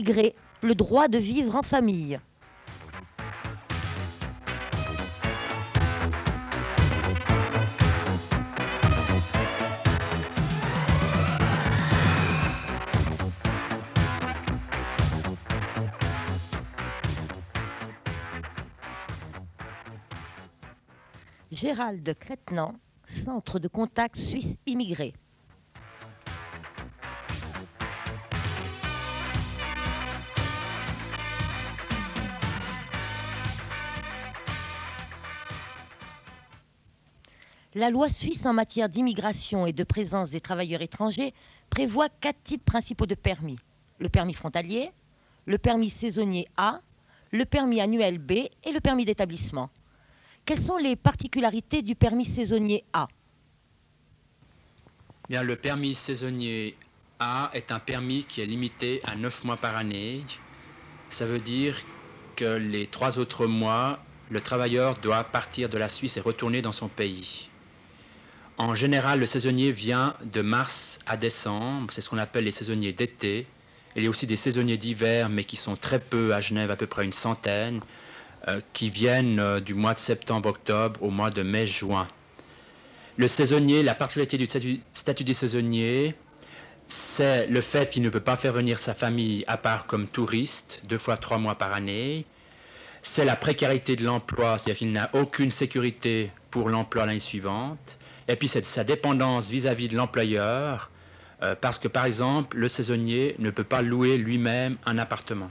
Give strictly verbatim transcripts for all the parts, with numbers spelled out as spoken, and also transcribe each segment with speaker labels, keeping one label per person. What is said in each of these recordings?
Speaker 1: immigré, le droit de vivre en famille. Gérald Crétenant, centre de contact suisse immigré. La loi suisse en matière d'immigration et de présence des travailleurs étrangers prévoit quatre types principaux de permis. Le permis frontalier, le permis saisonnier A, le permis annuel B et le permis d'établissement. Quelles sont les particularités du permis saisonnier A ?
Speaker 2: Bien, le permis saisonnier A est un permis qui est limité à neuf mois par année. Ça veut dire que les trois autres mois, le travailleur doit partir de la Suisse et retourner dans son pays. En général, le saisonnier vient de mars à décembre. C'est ce qu'on appelle les saisonniers d'été. Il y a aussi des saisonniers d'hiver, mais qui sont très peu à Genève, à peu près une centaine, euh, qui viennent euh, du mois de septembre-octobre au mois de mai-juin. Le saisonnier, la particularité du statut, statut des saisonniers, c'est le fait qu'il ne peut pas faire venir sa famille à part comme touriste, deux fois trois mois par année. C'est la précarité de l'emploi, c'est-à-dire qu'il n'a aucune sécurité pour l'emploi l'année suivante. Et puis c'est sa dépendance vis-à-vis de l'employeur, euh, parce que par exemple, le saisonnier ne peut pas louer lui-même un appartement.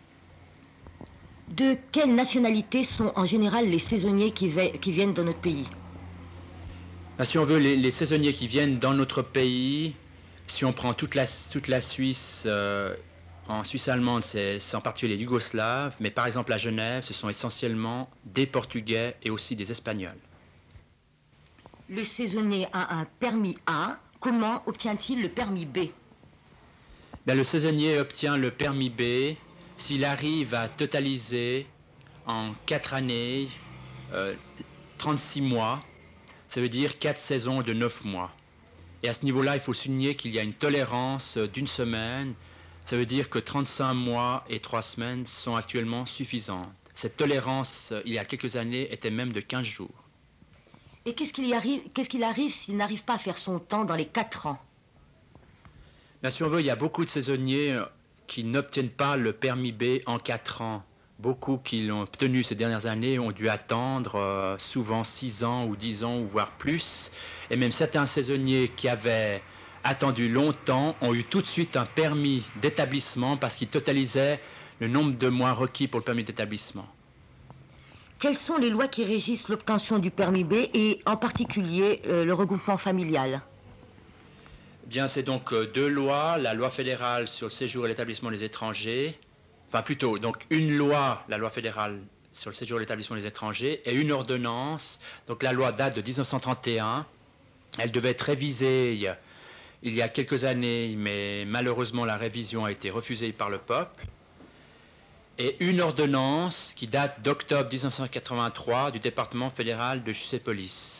Speaker 1: De quelle nationalité sont en général les saisonniers qui, qui viennent dans notre pays ?
Speaker 2: Ben, si on veut, les, les saisonniers qui viennent dans notre pays, si on prend toute la, toute la Suisse, euh, en Suisse allemande, c'est, c'est en particulier les Yougoslaves, mais par exemple à Genève, ce sont essentiellement des Portugais et aussi des Espagnols.
Speaker 1: Le saisonnier a un permis A, comment obtient-il le permis B ?
Speaker 2: Ben, le saisonnier obtient le permis B s'il arrive à totaliser en quatre années, euh, trente-six mois, ça veut dire quatre saisons de neuf mois. Et à ce niveau-là, il faut souligner qu'il y a une tolérance d'une semaine. Ça veut dire que trente-cinq mois et trois semaines sont actuellement suffisantes. Cette tolérance, il y a quelques années, était même de quinze jours.
Speaker 1: Et qu'est-ce qu'il, y arrive, qu'est-ce qu'il arrive s'il n'arrive pas à faire son temps dans les quatre ans ?
Speaker 2: Bien, si on veut, il y a beaucoup de saisonniers qui n'obtiennent pas le permis B en quatre ans. Beaucoup qui l'ont obtenu ces dernières années ont dû attendre euh, souvent six ans ou dix ans, ou voire plus. Et même certains saisonniers qui avaient attendu longtemps ont eu tout de suite un permis d'établissement parce qu'ils totalisaient le nombre de mois requis pour le permis d'établissement.
Speaker 1: Quelles sont les lois qui régissent l'obtention du permis B et en particulier euh, le regroupement familial ?
Speaker 2: Bien, c'est donc euh, deux lois, la loi fédérale sur le séjour et l'établissement des étrangers, enfin plutôt, donc une loi, la loi fédérale sur le séjour et l'établissement des étrangers, et une ordonnance, donc la loi date de dix-neuf cent trente et un, elle devait être révisée il y a, il y a quelques années, mais malheureusement la révision a été refusée par le peuple, et une ordonnance qui date d'octobre dix-neuf cent quatre-vingt-trois du département fédéral de Jussé-Police.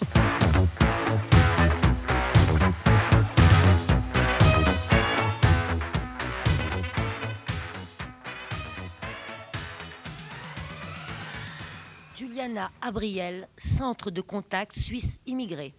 Speaker 1: Juliana Abriel, centre de contact suisse immigré.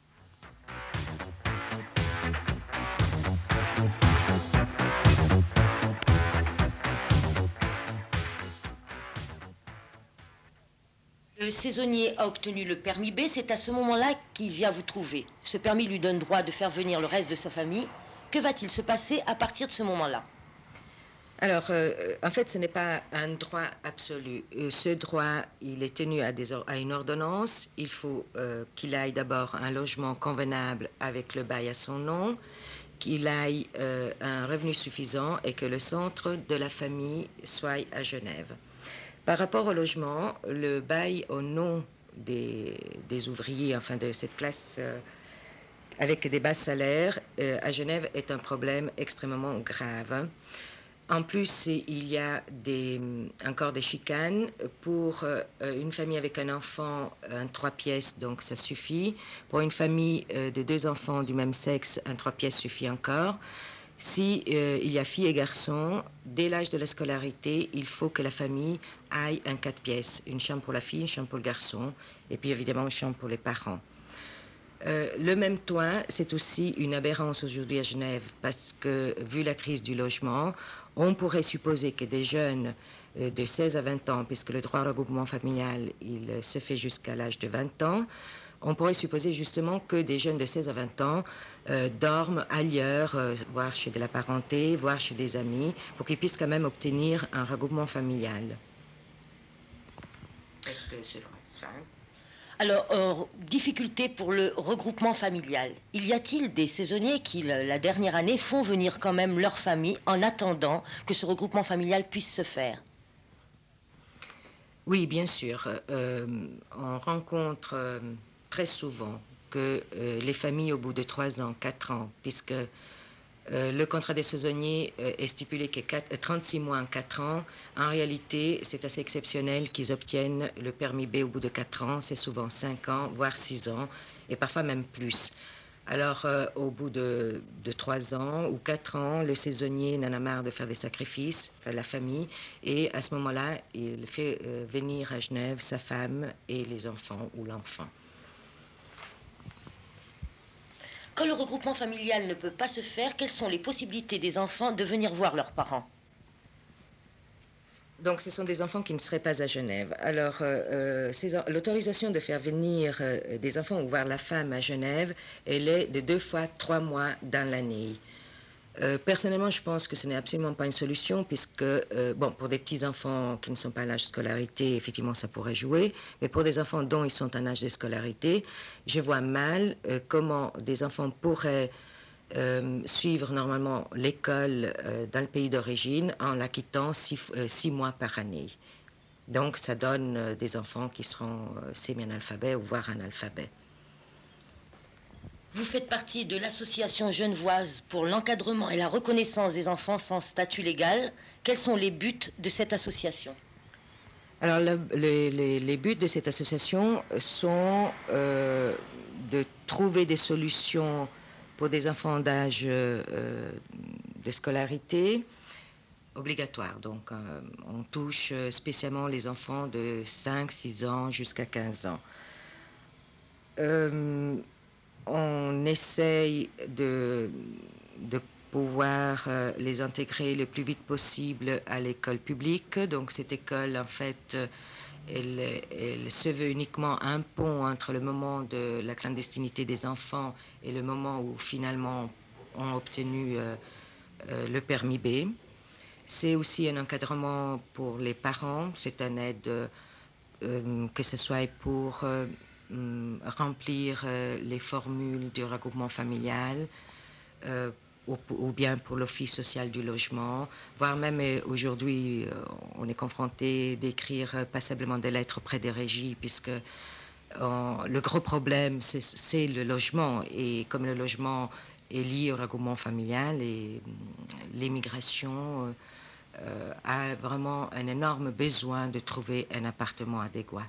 Speaker 1: Le saisonnier a obtenu le permis B, c'est à ce moment-là qu'il vient vous trouver. Ce permis lui donne droit de faire venir le reste de sa famille. Que va-t-il se passer à partir de ce moment-là ?
Speaker 3: Alors, euh, en fait, ce n'est pas un droit absolu. Euh, ce droit, il est tenu à, des or- à une ordonnance. Il faut euh, qu'il aille d'abord un logement convenable avec le bail à son nom, qu'il aille euh, un revenu suffisant et que le centre de la famille soit à Genève. Par rapport au logement, le bail au nom des, des ouvriers, enfin de cette classe euh, avec des bas salaires, euh, à Genève est un problème extrêmement grave. En plus, il y a des, encore des chicanes. Pour euh, une famille avec un enfant, un trois pièces, donc ça suffit. Pour une famille euh, de deux enfants du même sexe, un trois pièces suffit encore. Si euh, il y a filles et garçons, dès l'âge de la scolarité, il faut que la famille aille un quatre pièces, une chambre pour la fille, une chambre pour le garçon, et puis évidemment une chambre pour les parents. Euh, le même toit, c'est aussi une aberrance aujourd'hui à Genève, parce que vu la crise du logement, on pourrait supposer que des jeunes euh, de seize à vingt ans, puisque le droit au regroupement familial, il euh, se fait jusqu'à l'âge de vingt ans, on pourrait supposer justement que des jeunes de seize à vingt ans euh, dorment ailleurs, euh, voire chez de la parenté, voire chez des amis, pour qu'ils puissent quand même obtenir un regroupement familial. Est-ce que c'est vrai ça?
Speaker 1: Alors, euh, difficulté pour le regroupement familial. Il y a-t-il des saisonniers qui, la, la dernière année, font venir quand même leur famille en attendant que ce regroupement familial puisse se faire?
Speaker 3: Oui, bien sûr. Euh, on rencontre euh, très souvent que euh, les familles, au bout de trois ans, quatre ans, puisque euh, le contrat des saisonniers euh, est stipulé que trente-six mois en quatre ans, en réalité, c'est assez exceptionnel qu'ils obtiennent le permis B au bout de quatre ans. C'est souvent cinq ans, voire six ans, et parfois même plus. Alors, euh, au bout de, de trois ans ou quatre ans, le saisonnier n'en a marre de faire des sacrifices, enfin, la famille, et à ce moment-là, il fait euh, venir à Genève sa femme et les enfants ou l'enfant.
Speaker 1: Quand le regroupement familial ne peut pas se faire, quelles sont les possibilités des enfants de venir voir leurs parents?
Speaker 3: Donc, ce sont des enfants qui ne seraient pas à Genève. Alors, euh, euh, l'autorisation de faire venir euh, des enfants ou voir la femme à Genève, elle est de deux fois trois mois dans l'année. Euh, personnellement, je pense que ce n'est absolument pas une solution, puisque, euh, bon, pour des petits-enfants qui ne sont pas à l'âge de scolarité, effectivement, ça pourrait jouer, mais pour des enfants dont ils sont en âge de scolarité, je vois mal euh, comment des enfants pourraient Euh, suivre normalement l'école euh, dans le pays d'origine en la quittant six, euh, six mois par année. Donc ça donne euh, des enfants qui seront euh, semi-analphabets ou voire analphabets.
Speaker 1: Vous faites partie de l'association genevoise pour l'encadrement et la reconnaissance des enfants sans statut légal. Quels sont les buts de cette association?
Speaker 3: Alors le, les, les, les buts de cette association sont euh, de trouver des solutions pour des enfants d'âge euh, de scolarité obligatoire. Donc, euh, on touche spécialement les enfants de cinq, six ans jusqu'à quinze ans. Euh, on essaye de, de pouvoir euh, les intégrer le plus vite possible à l'école publique. Donc, cette école, en fait, Elle, elle se veut uniquement un pont entre le moment de la clandestinité des enfants et le moment où finalement on a obtenu euh, euh, le permis B. C'est aussi un encadrement pour les parents, c'est une aide euh, que ce soit pour euh, remplir euh, les formules du regroupement familial, euh, Ou, ou bien pour l'Office social du logement, voire même aujourd'hui, on est confronté d'écrire passablement des lettres auprès des régies, puisque on, le gros problème, c'est le logement. Et comme le logement est lié au regroupement familial, et l'immigration euh, a vraiment un énorme besoin de trouver un appartement adéquat.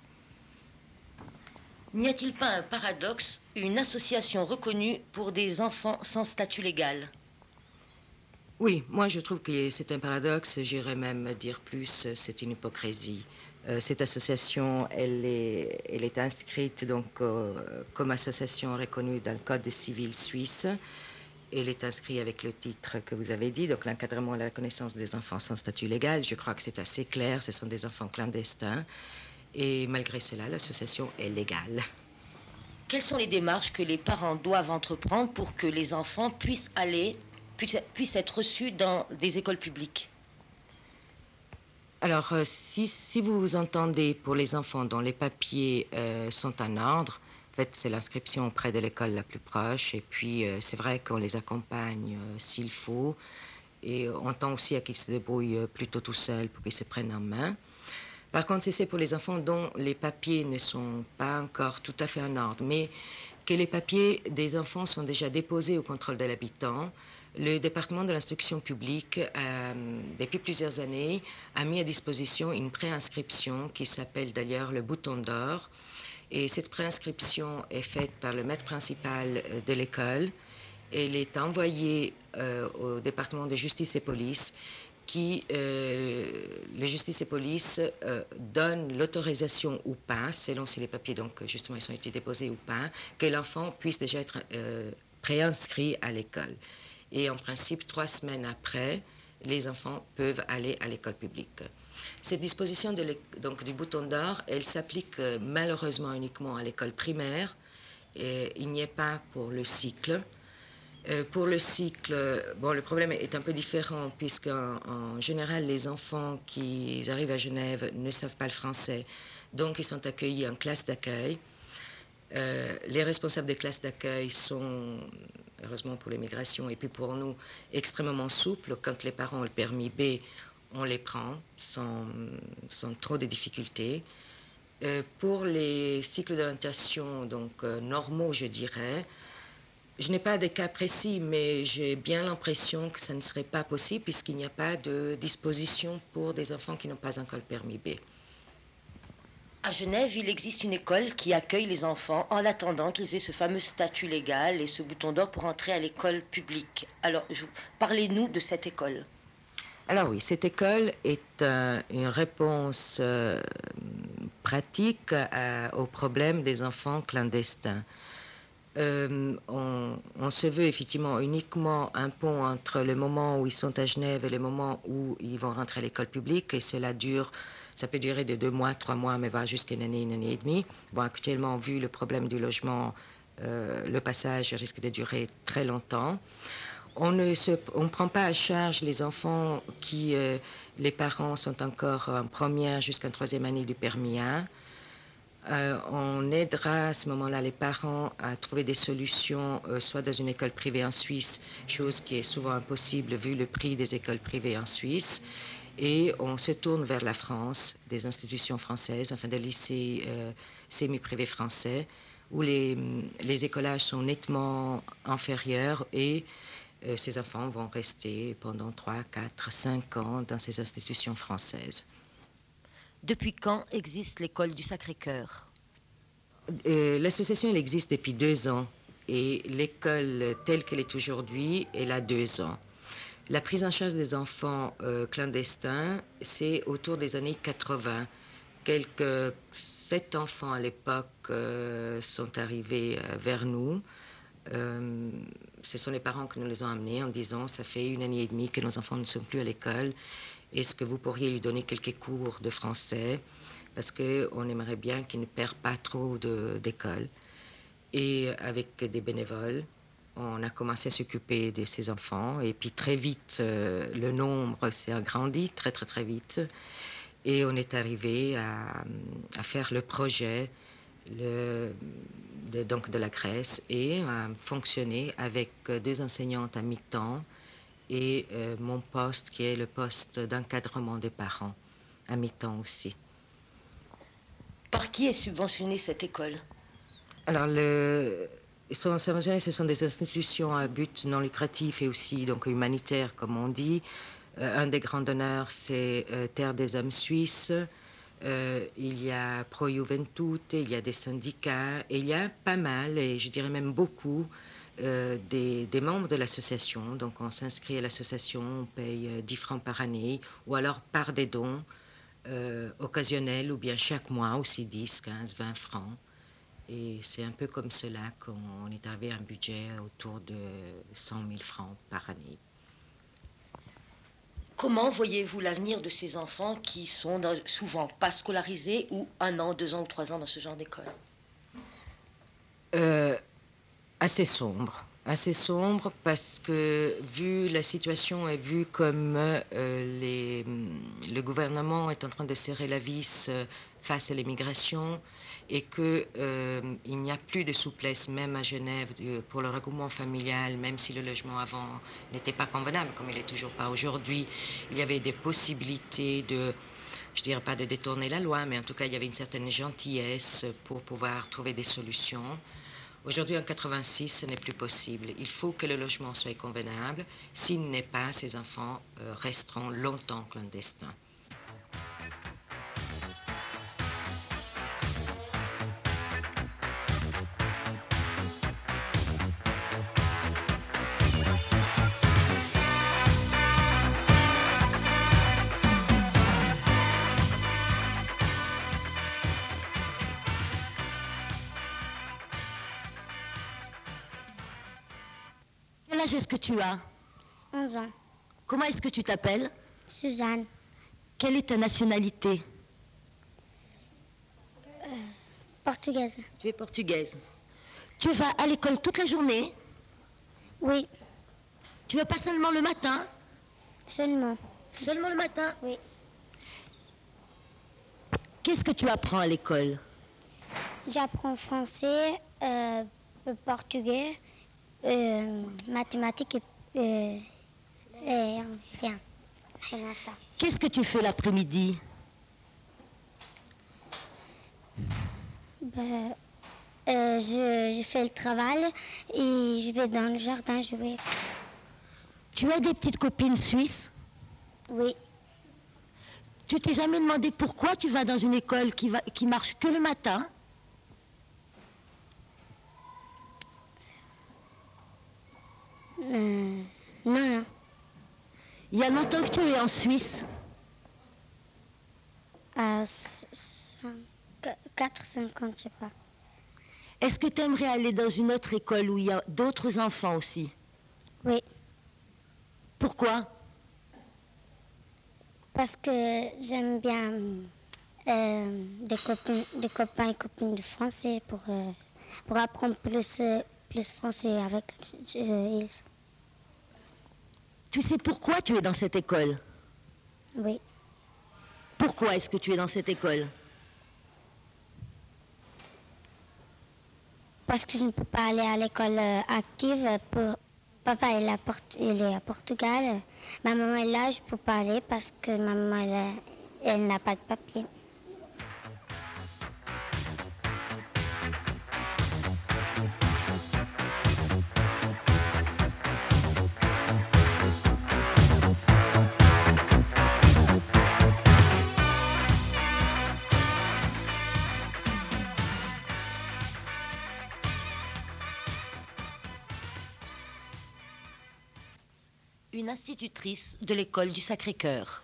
Speaker 1: N'y a-t-il pas un paradoxe, une association reconnue pour des enfants sans statut légal?
Speaker 3: Oui, moi je trouve que c'est un paradoxe, j'irais même dire plus, c'est une hypocrisie. Euh, cette association, elle est, elle est inscrite donc euh, comme association reconnue dans le Code civil suisse. Elle est inscrite avec le titre que vous avez dit, donc l'encadrement et la reconnaissance des enfants sans statut légal. Je crois que c'est assez clair, ce sont des enfants clandestins. Et malgré cela, l'association est légale.
Speaker 1: Quelles sont les démarches que les parents doivent entreprendre pour que les enfants puissent aller puissent être reçus dans des écoles publiques?
Speaker 3: Alors, euh, si, si vous vous entendez pour les enfants dont les papiers euh, sont en ordre, en fait, c'est l'inscription auprès de l'école la plus proche. Et puis, euh, c'est vrai qu'on les accompagne euh, s'il faut. Et on tend aussi à qu'ils se débrouillent plutôt tout seuls pour qu'ils se prennent en main. Par contre, si c'est pour les enfants dont les papiers ne sont pas encore tout à fait en ordre, mais que les papiers des enfants sont déjà déposés au contrôle de l'habitant, le département de l'instruction publique, euh, depuis plusieurs années, a mis à disposition une préinscription qui s'appelle d'ailleurs le bouton d'or. Et cette préinscription est faite par le maître principal de l'école. Elle est envoyée euh, au département de justice et police qui, euh, le justice et police euh, donne l'autorisation ou pas, selon si les papiers donc justement ils ont été déposés ou pas, que l'enfant puisse déjà être euh, préinscrit à l'école. Et en principe, trois semaines après, les enfants peuvent aller à l'école publique. Cette disposition de donc, du bouton d'or, elle s'applique euh, malheureusement uniquement à l'école primaire. Et il n'y est pas pour le cycle. Euh, pour le cycle, bon, le problème est un peu différent puisqu'en en général, les enfants qui arrivent à Genève ne savent pas le français, donc ils sont accueillis en classe d'accueil. Euh, les responsables des classes d'accueil sont, heureusement pour l'immigration et puis pour nous, extrêmement souples. Quand les parents ont le permis B, on les prend sans, sans trop de difficultés. Euh, pour les cycles d'orientation donc euh, normaux, je dirais, je n'ai pas de cas précis, mais j'ai bien l'impression que ça ne serait pas possible puisqu'il n'y a pas de disposition pour des enfants qui n'ont pas encore le permis B.
Speaker 1: À Genève, il existe une école qui accueille les enfants en attendant qu'ils aient ce fameux statut légal et ce bouton d'or pour entrer à l'école publique. Alors, je... parlez-nous de cette école.
Speaker 3: Alors oui, cette école est euh, une réponse euh, pratique à, au problème des enfants clandestins. Euh, on, on se veut effectivement uniquement un pont entre le moment où ils sont à Genève et le moment où ils vont rentrer à l'école publique, et cela dure, ça peut durer de deux mois, trois mois, mais va jusqu'à une année, une année et demie. Bon, actuellement, vu le problème du logement, euh, le passage risque de durer très longtemps. On ne se, on prend pas à charge les enfants qui, euh, les parents sont encore en première jusqu'en troisième année du permis A. Euh, on aidera à ce moment-là les parents à trouver des solutions, euh, soit dans une école privée en Suisse, chose qui est souvent impossible vu le prix des écoles privées en Suisse, et on se tourne vers la France, des institutions françaises, enfin des lycées euh, semi-privés français, où les, les écolages sont nettement inférieurs et euh, ces enfants vont rester pendant trois, quatre, cinq ans dans ces institutions françaises.
Speaker 1: Depuis quand existe l'école du Sacré-Cœur ?
Speaker 3: euh, L'association elle existe depuis deux ans et l'école telle qu'elle est aujourd'hui, elle a deux ans. La prise en charge des enfants euh, clandestins, c'est autour des années quatre-vingts. Quelques sept enfants à l'époque euh, sont arrivés euh, vers nous. Euh, ce sont les parents qui nous les ont amenés en disant « ça fait une année et demie que nos enfants ne sont plus à l'école. Est-ce que vous pourriez lui donner quelques cours de français parce qu'on aimerait bien qu'il ne perde pas trop de, d'école. » Et avec des bénévoles, on a commencé à s'occuper de ces enfants. Et puis très vite, euh, le nombre s'est agrandi, très très très vite. Et on est arrivé à, à faire le projet le, de, donc de la Grèce et à fonctionner avec deux enseignantes à mi-temps et euh, mon poste qui est le poste d'encadrement des parents à mi-temps aussi.
Speaker 1: Par qui est subventionnée cette école ?
Speaker 3: Alors, le, sont subventionnés, ce sont des institutions à but non lucratif et aussi donc humanitaire, comme on dit. Euh, un des grands donneurs, c'est euh, Terre des Hommes Suisses. Euh, il y a Pro Juventute, il y a des syndicats, et il y a pas mal, et je dirais même beaucoup, euh, des, des membres de l'association. Donc, on s'inscrit à l'association, on paye dix francs par année, ou alors par des dons euh, occasionnels, ou bien chaque mois aussi dix, quinze, vingt francs. Et c'est un peu comme cela qu'on est arrivé à un budget autour de cent mille francs par année.
Speaker 1: Comment voyez-vous l'avenir de ces enfants qui sont dans, souvent pas scolarisés ou un an, deux ans ou trois ans dans ce genre d'école ?
Speaker 3: euh, Assez sombre. Assez sombre parce que vu la situation et vu comme euh, les, le gouvernement est en train de serrer la vis face à l'immigration, et qu'il euh, n'y a plus de souplesse, même à Genève, pour le regroupement familial, même si le logement avant n'était pas convenable, comme il n'est toujours pas aujourd'hui. Il y avait des possibilités de, je dirais pas de détourner la loi, mais en tout cas, il y avait une certaine gentillesse pour pouvoir trouver des solutions. Aujourd'hui, en quatre-vingt-six, ce n'est plus possible. Il faut que le logement soit convenable. S'il n'est pas, ces enfants euh, resteront longtemps clandestins.
Speaker 1: Quel âge est-ce que tu as?
Speaker 4: onze ans.
Speaker 1: Comment est-ce que tu t'appelles?
Speaker 4: Suzanne.
Speaker 1: Quelle est ta nationalité?
Speaker 4: Euh, portugaise.
Speaker 1: Tu es portugaise. Tu vas à l'école toute la journée?
Speaker 4: Oui.
Speaker 1: Tu vas pas seulement le matin?
Speaker 4: Seulement.
Speaker 1: Seulement le matin?
Speaker 4: Oui.
Speaker 1: Qu'est-ce que tu apprends à l'école?
Speaker 4: J'apprends français, euh, portugais, euh, mathématiques et, euh, et rien. C'est moi ça.
Speaker 1: Qu'est-ce que tu fais l'après-midi?
Speaker 4: Ben, euh, je, je fais le travail et je vais dans le jardin jouer.
Speaker 1: Tu as des petites copines suisses?
Speaker 4: Oui.
Speaker 1: Tu t'es jamais demandé pourquoi tu vas dans une école qui, va, qui marche que le matin?
Speaker 4: Euh, non, non.
Speaker 1: Il y a longtemps que tu es en Suisse?
Speaker 4: À quatre cinq ans, je sais pas.
Speaker 1: Est-ce que tu aimerais aller dans une autre école où il y a d'autres enfants aussi?
Speaker 4: Oui.
Speaker 1: Pourquoi?
Speaker 4: Parce que j'aime bien euh, des, copines, des copains et copines de français pour, euh, pour apprendre plus, euh, plus français avec euh, ils.
Speaker 1: Tu sais pourquoi tu es dans cette école?
Speaker 4: Oui.
Speaker 1: Pourquoi est-ce que tu es dans cette école?
Speaker 4: Parce que je ne peux pas aller à l'école euh, active. Pour... Papa il est, à Port... il est à Portugal. Ma maman est là, je ne peux pas aller parce que ma maman elle, a... elle n'a pas de papier.
Speaker 1: Une institutrice de l'école du Sacré-Cœur.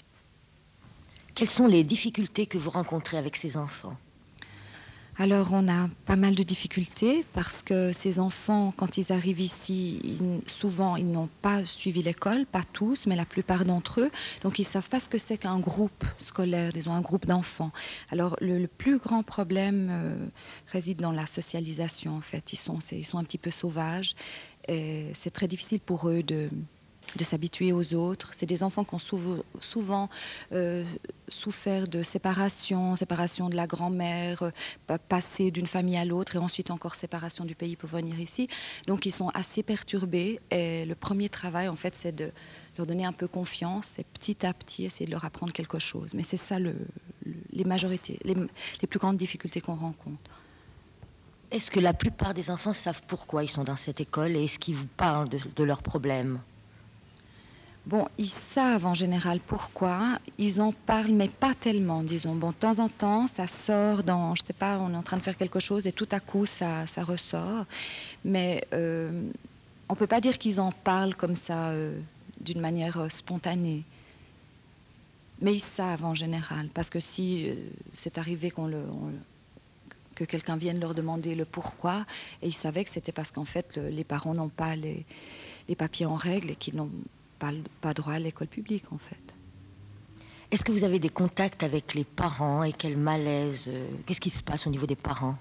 Speaker 1: Quelles sont les difficultés que vous rencontrez avec ces enfants?
Speaker 5: Alors, on a pas mal de difficultés parce que ces enfants, quand ils arrivent ici, ils, souvent, ils n'ont pas suivi l'école, pas tous, mais la plupart d'entre eux. Donc, ils ne savent pas ce que c'est qu'un groupe scolaire, ils ont un groupe d'enfants. Alors, le, le plus grand problème euh, réside dans la socialisation, en fait. Ils sont, ils sont un petit peu sauvages et c'est très difficile pour eux de... de s'habituer aux autres. C'est des enfants qui ont souvent, souvent euh, souffert de séparation, séparation de la grand-mère, euh, passer d'une famille à l'autre et ensuite encore séparation du pays pour venir ici. Donc ils sont assez perturbés et le premier travail en fait c'est de leur donner un peu confiance et petit à petit essayer de leur apprendre quelque chose. Mais c'est ça le, le, les majorités, les, les plus grandes difficultés qu'on rencontre.
Speaker 1: Est-ce que la plupart des enfants savent pourquoi ils sont dans cette école et est-ce qu'ils vous parlent de, de leurs problèmes?
Speaker 5: Bon, ils savent en général pourquoi, ils en parlent, mais pas tellement, disons. Bon, de temps en temps, ça sort dans, je sais pas, on est en train de faire quelque chose et tout à coup, ça, ça ressort. Mais euh, on ne peut pas dire qu'ils en parlent comme ça, euh, d'une manière euh, spontanée. Mais ils savent en général, parce que si euh, c'est arrivé qu'on le, on, que quelqu'un vienne leur demander le pourquoi, et ils savaient que c'était parce qu'en fait, le, les parents n'ont pas les, les papiers en règle et qu'ils n'ont Pas, pas droit à l'école publique, en fait.
Speaker 1: Est-ce que vous avez des contacts avec les parents et quel malaise euh, qu'est-ce qui se passe au niveau des parents?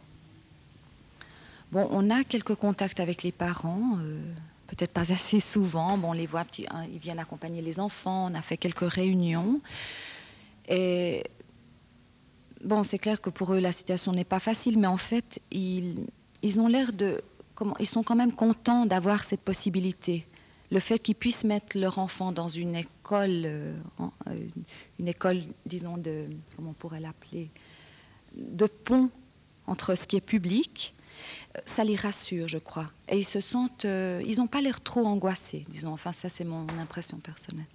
Speaker 5: Bon, on a quelques contacts avec les parents, euh, peut-être pas assez souvent. Bon, on les voit, petit, hein, ils viennent accompagner les enfants, on a fait quelques réunions. Et bon, c'est clair que pour eux, la situation n'est pas facile, mais en fait, ils, ils ont l'air de... Comment, ils sont quand même contents d'avoir cette possibilité. Le fait qu'ils puissent mettre leur enfant dans une école, euh, une école, disons, de, comment on pourrait l'appeler, de pont entre ce qui est public, ça les rassure, je crois. Et ils se sentent, euh, ils n'ont pas l'air trop angoissés, disons. Enfin, ça, c'est mon impression personnelle.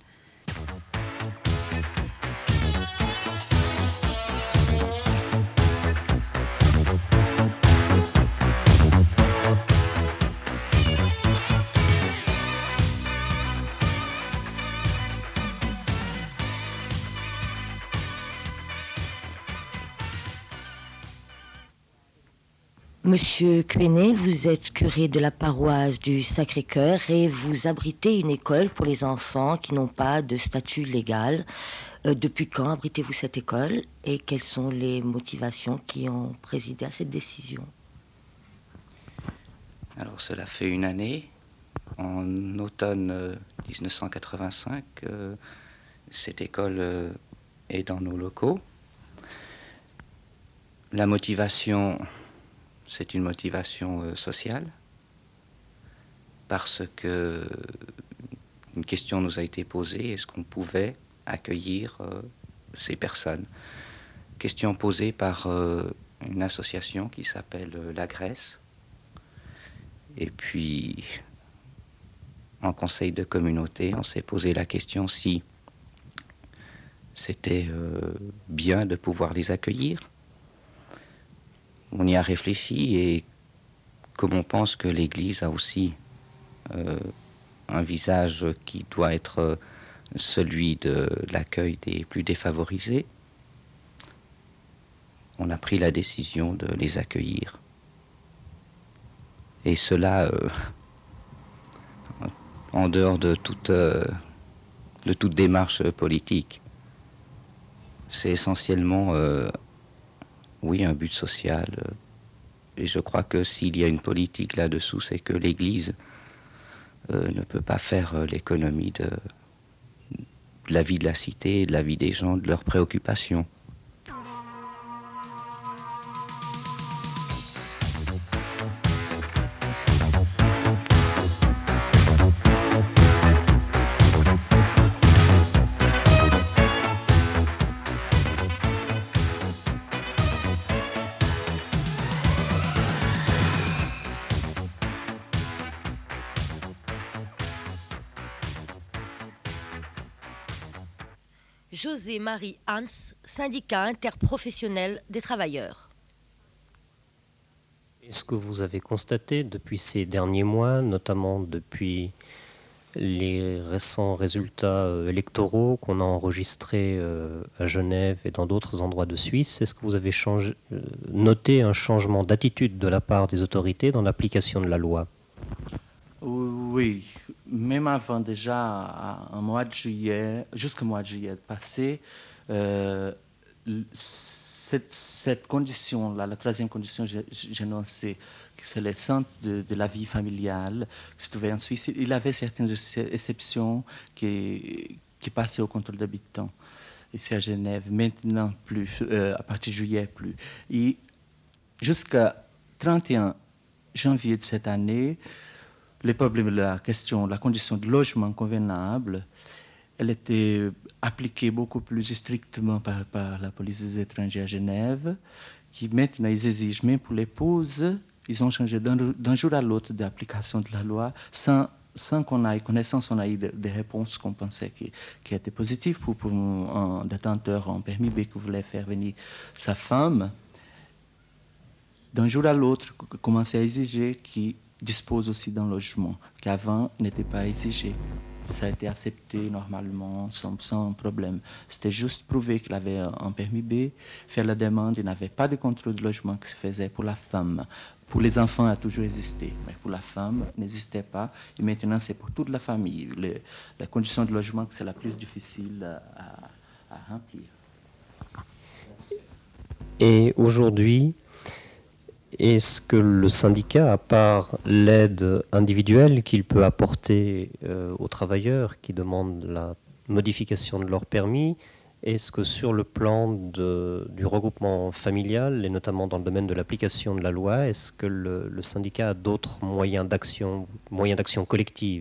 Speaker 1: Monsieur Quenet, vous êtes curé de la paroisse du Sacré-Cœur et vous abritez une école pour les enfants qui n'ont pas de statut légal. Euh, depuis quand abritez-vous cette école et quelles sont les motivations qui ont présidé à cette décision?
Speaker 6: Alors cela fait une année. En automne euh, dix-neuf cent quatre-vingt-cinq, euh, cette école euh, est dans nos locaux. La motivation... C'est une motivation euh, sociale parce que une question nous a été posée, est-ce qu'on pouvait accueillir euh, ces personnes? Question posée par euh, une association qui s'appelle euh, la Grèce. Et puis, en conseil de communauté, on s'est posé la question si c'était euh, bien de pouvoir les accueillir. On y a réfléchi et comme on pense que l'Église a aussi euh, un visage qui doit être euh, celui de l'accueil des plus défavorisés, on a pris la décision de les accueillir. Et cela euh, en dehors de toute, euh, de toute démarche politique. C'est essentiellement... Euh, Oui, un but social. Et je crois que s'il y a une politique là-dessous, c'est que l'Église euh, ne peut pas faire euh, l'économie de, de la vie de la cité, de la vie des gens, de leurs préoccupations.
Speaker 1: José Marie Hans, syndicat interprofessionnel des travailleurs.
Speaker 7: Est-ce que vous avez constaté depuis ces derniers mois, notamment depuis les récents résultats électoraux qu'on a enregistrés à Genève et dans d'autres endroits de Suisse, est-ce que vous avez changé, noté un changement d'attitude de la part des autorités dans l'application de la loi?
Speaker 8: Oui, même avant déjà, un mois de juillet, jusqu'au mois de juillet passé, euh, cette, cette condition-là, la troisième condition, j'ai énoncé, que c'est le centre de, de la vie familiale qui se trouvait en Suisse. Il avait certaines exceptions qui, qui passaient au contrôle d'habitants ici à Genève. Maintenant, plus, euh, à partir de juillet, plus. Et jusqu'à trente et un janvier de cette année, les problèmes, la question, la condition de logement convenable, elle était appliquée beaucoup plus strictement par, par la police des étrangers à Genève, qui maintenant ils exigent, même pour l'épouse, ils ont changé d'un jour à l'autre d'application de la loi, sans, sans qu'on ait connaissance, on a eu des de réponses qu'on pensait qui, qui étaient positives pour, pour un détenteur en permis B qui voulait faire venir sa femme. D'un jour à l'autre, commençait à exiger qu'il dispose aussi d'un logement, qu'avant n'était pas exigé. Ça a été accepté normalement, sans, sans problème. C'était juste prouver qu'il avait un permis B, faire la demande, il n'avait pas de contrôle de logement qui se faisait pour la femme. Pour les enfants, il a toujours existé, mais pour la femme, il n'existait pas. Et maintenant, c'est pour toute la famille. Le, la condition de logement, c'est la plus difficile à, à remplir.
Speaker 7: Et aujourd'hui, est-ce que le syndicat, à part l'aide individuelle qu'il peut apporter euh, aux travailleurs qui demandent la modification de leur permis, est-ce que sur le plan de, du regroupement familial, et notamment dans le domaine de l'application de la loi, est-ce que le, le syndicat a d'autres moyens d'action, moyens d'action collective?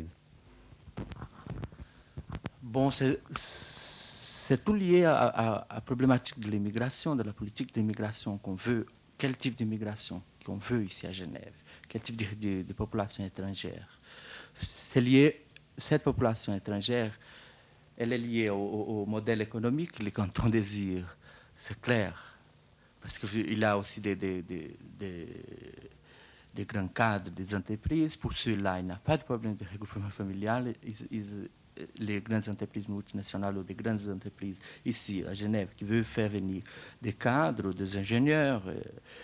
Speaker 8: Bon, c'est, c'est tout lié à, à, à la problématique de l'immigration, de la politique d'immigration qu'on veut. Quel type d'immigration qu'on veut ici à Genève? Quel type de, de, de population étrangère? C'est lié, cette population étrangère, elle est liée au, au, au modèle économique que les cantons désirent, c'est clair. Parce qu'il y a aussi des, des, des, des, des grands cadres des entreprises. Pour ceux-là, il n'y a pas de problème de regroupement familial. Ils, ils, les grandes entreprises multinationales ou des grandes entreprises ici à Genève qui veulent faire venir des cadres, des ingénieurs,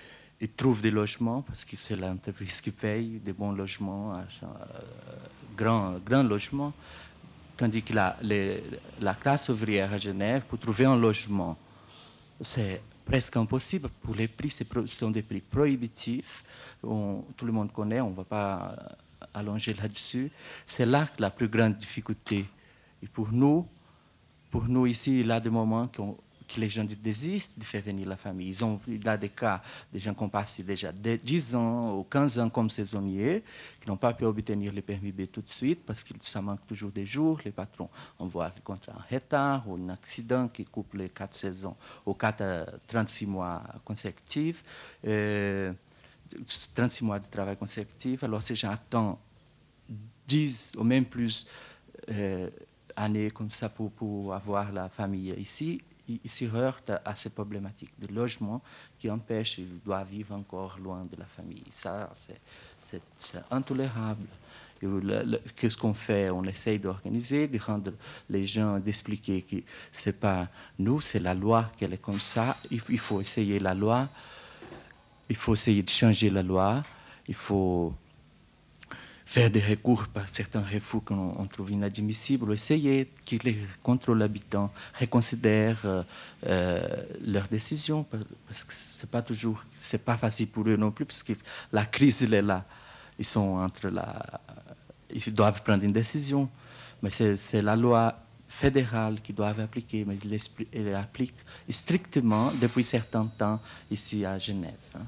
Speaker 8: ils trouvent des logements parce que c'est l'entreprise qui paye des bons logements, euh, grands, grands logements. Tandis que la, les, la classe ouvrière à Genève, pour trouver un logement, c'est presque impossible. Pour les prix, ce sont des prix prohibitifs. On, tout le monde connaît, on ne va pas allonger là-dessus. C'est là la plus grande difficulté. Et pour nous, pour nous ici, il y a des moments qu'on, que les gens désistent de faire venir la famille. Ils ont, il y a des cas, des gens qui ont passé déjà dix ans ou quinze ans comme saisonniers, qui n'ont pas pu obtenir le permis B tout de suite parce que ça manque toujours des jours. Les patrons envoient le contrat en retard ou un accident qui coupe les quatre saisons ou quatre, trente-six mois consécutifs. Euh, trente-six mois de travail consécutif. Alors ces gens attendent dix ou même plus euh, années comme ça pour, pour avoir la famille ici. Ils se heurtent à ces problématiques de logement qui empêchent, ils doivent vivre encore loin de la famille. Ça, c'est, c'est, c'est intolérable. Qu'est-ce qu'on fait? On essaye d'organiser, de rendre les gens, d'expliquer que ce n'est pas nous, c'est la loi qu'elle est comme ça. Il faut essayer la loi, il faut essayer de changer la loi, il faut faire des recours par certains refus qu'on on trouve inadmissibles, ou essayer que les contrôles habitants reconsidèrent euh, euh, leurs décisions, parce que c'est pas toujours, c'est pas facile pour eux non plus, parce que la crise elle est là. Ils sont entre la, ils doivent prendre une décision, mais c'est, c'est la loi fédérale qui doit appliquer, mais ils l'appliquent strictement depuis certain temps ici à Genève. Hein.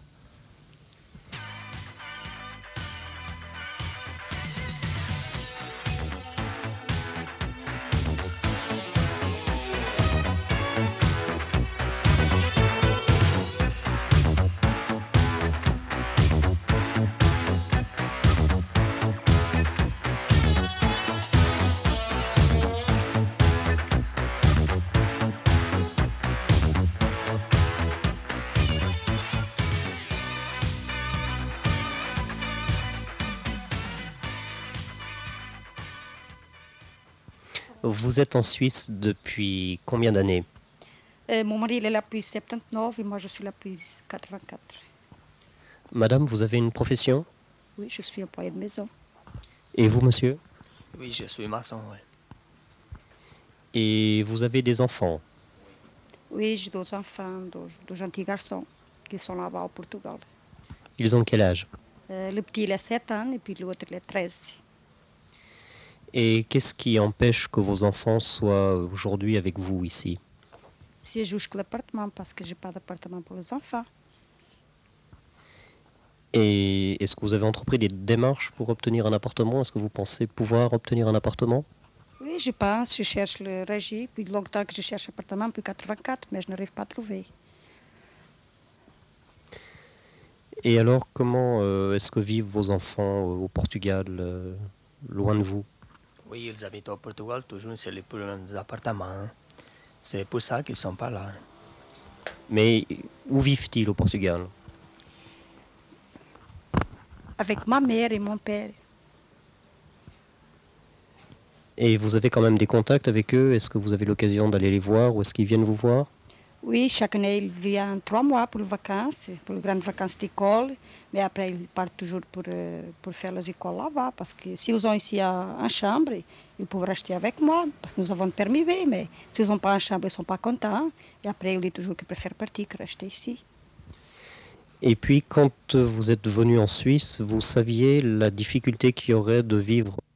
Speaker 7: Vous êtes en Suisse depuis combien d'années?
Speaker 9: euh, Mon mari il est là depuis soixante-dix-neuf et moi je suis là depuis quatre-vingt-quatre.
Speaker 7: Madame, vous avez une profession?
Speaker 9: Oui, je suis employée de maison.
Speaker 7: Et vous, monsieur?
Speaker 10: Oui, je suis maçon, oui.
Speaker 7: Et vous avez des enfants?
Speaker 9: Oui, j'ai deux enfants, deux, deux gentils garçons qui sont là-bas au Portugal.
Speaker 7: Ils ont quel âge?
Speaker 9: euh, Le petit il a sept ans et puis l'autre il a treize.
Speaker 7: Et qu'est-ce qui empêche que vos enfants soient aujourd'hui avec vous ici?
Speaker 9: C'est juste l'appartement, parce que je n'ai pas d'appartement pour les enfants.
Speaker 7: Et est-ce que vous avez entrepris des démarches pour obtenir un appartement? Est-ce que vous pensez pouvoir obtenir un appartement?
Speaker 9: Oui, je pense, je cherche le régie, depuis longtemps que je cherche un appartement, depuis quatre-vingt-quatre, mais je n'arrive pas à trouver.
Speaker 7: Et alors, comment euh, est-ce que vivent vos enfants euh, au Portugal, euh, loin de vous?
Speaker 10: Oui, ils habitent au Portugal, toujours c'est les problèmes des appartements. Hein. C'est pour ça qu'ils ne sont pas là.
Speaker 7: Mais où vivent-ils au Portugal?
Speaker 9: Avec ma mère et mon père.
Speaker 7: Et vous avez quand même des contacts avec eux? Est-ce que vous avez l'occasion d'aller les voir ou est-ce qu'ils viennent vous voir?
Speaker 9: Oui, chaque année, ils viennent trois mois pour les vacances, pour les grandes vacances d'école. Mais après, ils partent toujours pour, pour faire les écoles là-bas. Parce que s'ils ont ici une chambre, ils peuvent rester avec moi. Parce que nous avons le permis B. Mais s'ils n'ont pas une chambre, ils ne sont pas contents. Et après, ils disent toujours qu'ils préfèrent partir que rester ici.
Speaker 7: Et puis, quand vous êtes venu en Suisse, vous saviez la difficulté qu'il y aurait de vivre